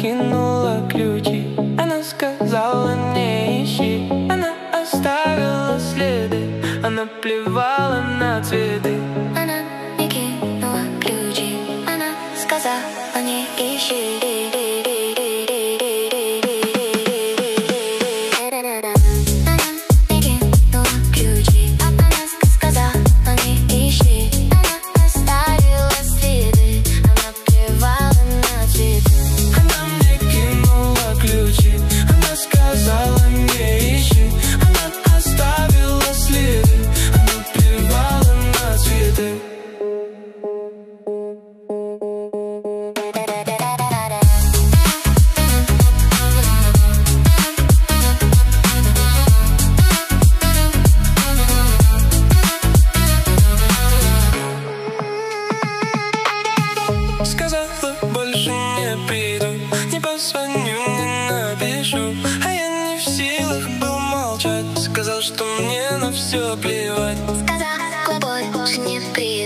кинула ключи. Она сказала не ищи. Она оставила следы. Она плевала на цветы. Она не кинула ключи. Она сказала не ищи. Сказала, больше не приду, не позвоню, не напишу. А я не в силах был молчать. Сказал, что мне на все плевать. Сказала, больше не приду.